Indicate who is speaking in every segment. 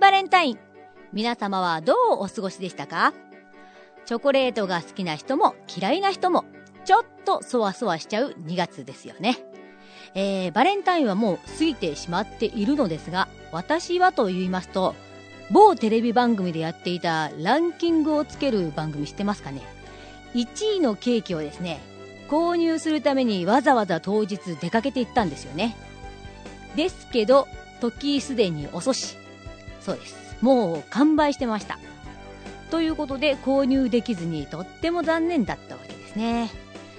Speaker 1: バレンタイン。皆様はどうお過ごしでしたか？チョコレートが好きな人も嫌いな人もちょっとそわそわしちゃう2月ですよね。バレンタインはもう過ぎてしまっているのですが、私はと言いますと、某テレビ番組でやっていたランキングをつける番組知ってますかね。1位のケーキをですね、購入するためにわざわざ当日出かけていったんですよね。ですけど時すでに遅し、そうです、もう完売してました。ということで購入できずにとっても残念だったわけですね。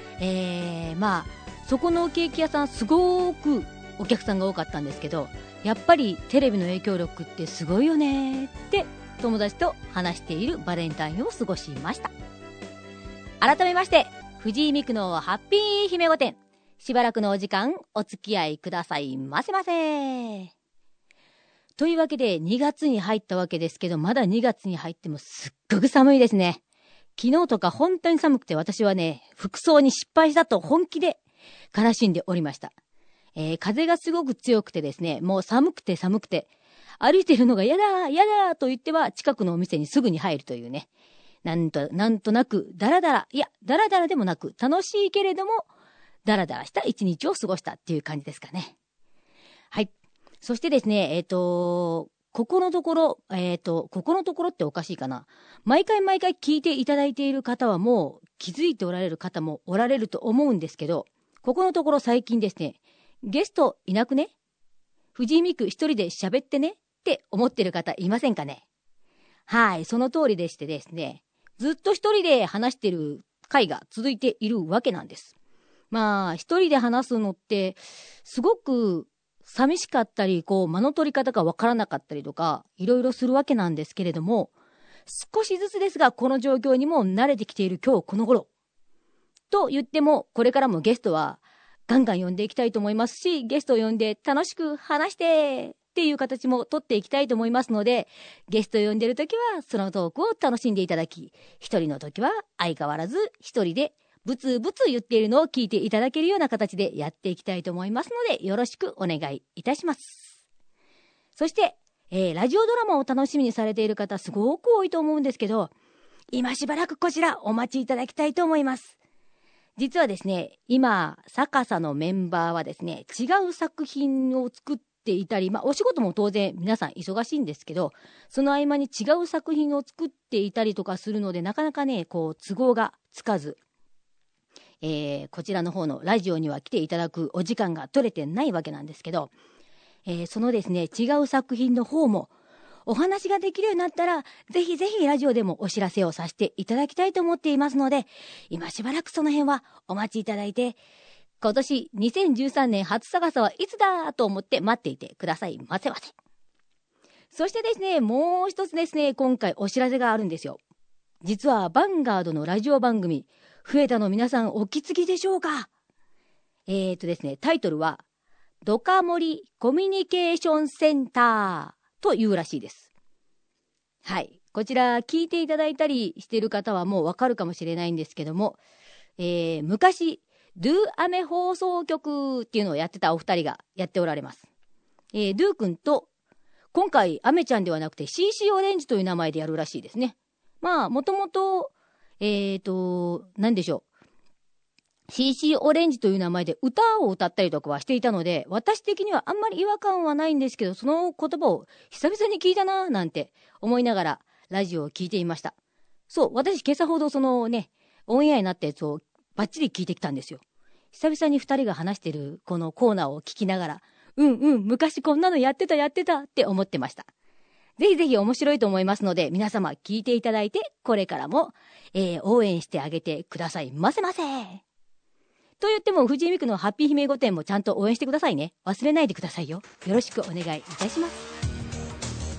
Speaker 1: そこのケーキ屋さんすごくお客さんが多かったんですけど、やっぱりテレビの影響力ってすごいよねって友達と話しているバレンタインを過ごしました。改めまして藤井美久のハッピー姫御殿、しばらくのお時間お付き合いくださいませませ。というわけで2月に入ったわけですけど、まだ2月に入ってもすっごく寒いですね。昨日とか本当に寒くて、私はね、服装に失敗したと本気で悲しんでおりました。風がすごく強くてですね、もう寒くて歩いてるのがやだと言っては近くのお店にすぐに入るというね、なんとなくダラダラでもなく楽しいけれどもダラダラした一日を過ごしたっていう感じですかね。はい。そしてですね、ここのところっておかしいかな。毎回聞いていただいている方はもう気づいておられる方もおられると思うんですけど、ここのところ最近ですね、ゲストいなくね？藤井美久一人で喋ってねって思ってる方いませんかね？はい、その通りでしてですね、ずっと一人で話してる回が続いているわけなんです。一人で話すのってすごく寂しかったり、間の取り方がわからなかったりとかいろいろするわけなんですけれども、少しずつですがこの状況にも慣れてきている今日この頃と言っても、これからもゲストはガンガン呼んでいきたいと思いますし、ゲストを呼んで楽しく話してっていう形も取っていきたいと思いますので、ゲストを呼んでるときはそのトークを楽しんでいただき、一人のときは相変わらず一人でブツブツ言っているのを聞いていただけるような形でやっていきたいと思いますので、よろしくお願いいたします。そして、ラジオドラマを楽しみにされている方すごく多いと思うんですけど、今しばらくこちらお待ちいただきたいと思います。実はですね、今逆さのメンバーはですね、違う作品を作っていたり、お仕事も当然皆さん忙しいんですけど、その合間に違う作品を作っていたりとかするので、なかなかね都合がつかず、こちらの方のラジオには来ていただくお時間が取れてないわけなんですけど、そのですね、違う作品の方もお話ができるようになったら、ぜひぜひラジオでもお知らせをさせていただきたいと思っていますので、今しばらくその辺はお待ちいただいて、今年2013年初逆さはいつだと思って待っていてくださいませませ。そしてですね、もう一つですね、今回お知らせがあるんですよ。実はヴァンガードのラジオ番組、増えたの皆さんお気づきでしょうか？ですね、タイトルはドカモリコミュニケーションセンターというらしいです。はい、こちら聞いていただいたりしている方はもうわかるかもしれないんですけども、昔ドゥアメ放送局っていうのをやってたお二人がやっておられます。ドゥ君と今回アメちゃんではなくて CC オレンジという名前でやるらしいですね。もともと何でしょう、CC オレンジという名前で歌を歌ったりとかはしていたので、私的にはあんまり違和感はないんですけど、その言葉を久々に聞いたななんて思いながらラジオを聞いていました。そう、私今朝ほどそのね、オンエアになったやつをバッチリ聞いてきたんですよ。久々に二人が話してるこのコーナーを聞きながら、昔こんなのやってたって思ってました。ぜひぜひ面白いと思いますので、皆様聞いていただいて、これからも、応援してあげてくださいませませ。と言っても藤井美久のハッピー姫御殿もちゃんと応援してくださいね。忘れないでくださいよ。よろしくお願いいたします。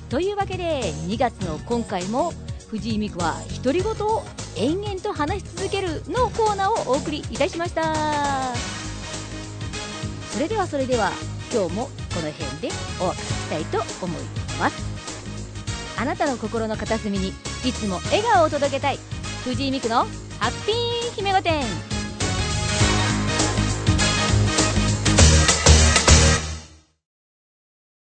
Speaker 1: というわけで2月の今回も藤井美久は独り言を延々と話し続けるのコーナーをお送りいたしました。それでは今日もこの辺でお別れしたいと思います。あなたの心の片隅にいつも笑顔を届けたい藤井美久のハッピー姫御殿。